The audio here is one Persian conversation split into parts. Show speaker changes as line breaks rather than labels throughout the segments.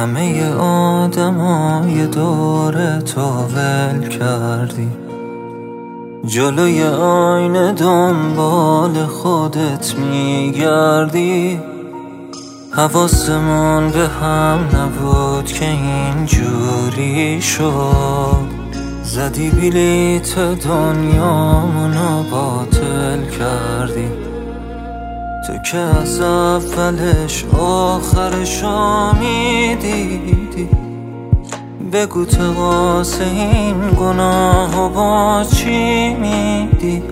همه آدمای دور تو ول کردی، جلوی آینه دنبال خودت میگردی. حواسمون به هم نبود که اینجوری شد، زدی بلیت دنیامونو باطل کردی. تو که از اولش آخرشو میدیدی، بگو تقاس این گناهو با چی میدی؟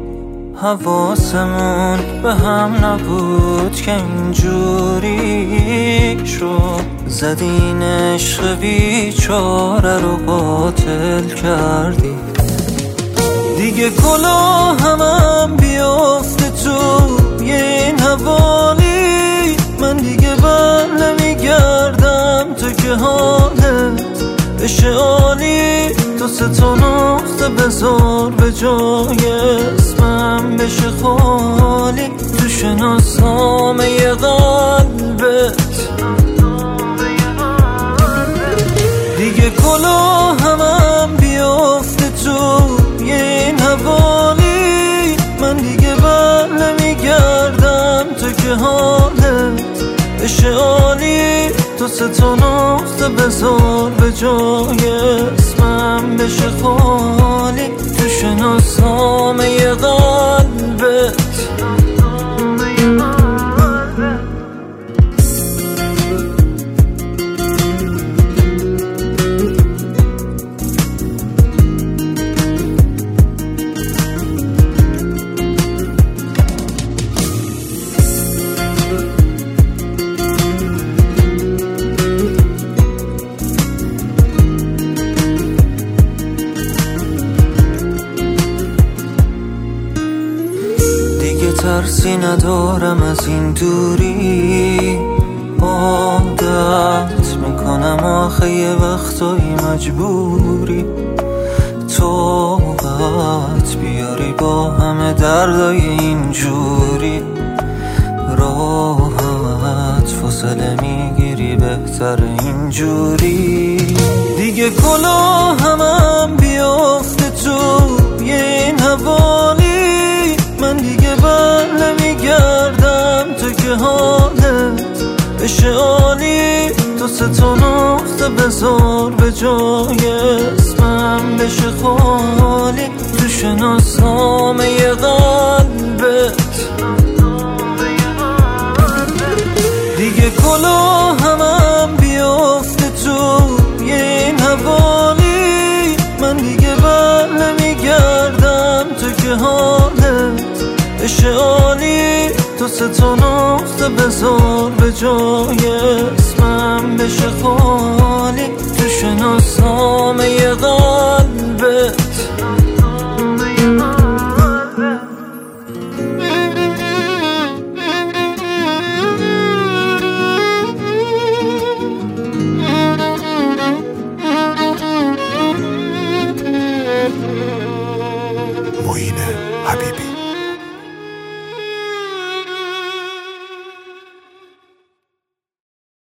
حواسمون به هم نبود که اینجوری شد، زدین عشق بیچاره رو باطل کردی. دیگه کلاهمم بیافته تو این حوالی، من دیگه بر نمیگردم تو که حالت بشه عالی. تو 3 تا نقطه بذار به جای اسمم بشه خالی، تو شناسنامه قلبت. دیگه کلاهمم بیافته تو این حوالی، من دیگه بر نمیگردم تو که حالت بشه عالی. تو 3 تا نقطه بذار به جای اسمم بشه خالی، تو شناسنامه قلبت. ترسی ندارم از این دوری، عادت میکنم آخه یه وقتایی مجبوری طاقت بیاری با همه دردای اینجوری. راحت فاصله میگیری بهتر اینجوری. دیگه کلاهمم بیافته تو این حوالی، من دیگه بر نمیگردم تو که حالت بشه عالی. تو 3 تا نقطه بذار به جای اسمم بشه خالی، تو شناسنامه قلبت. دیگه کلاهمم بیافته تو این حوالی، من دیگه بر نمیگردم تو که حالت بشه عالی. تو 3 تا نقطه بذار به جای اسمم بشه خالی.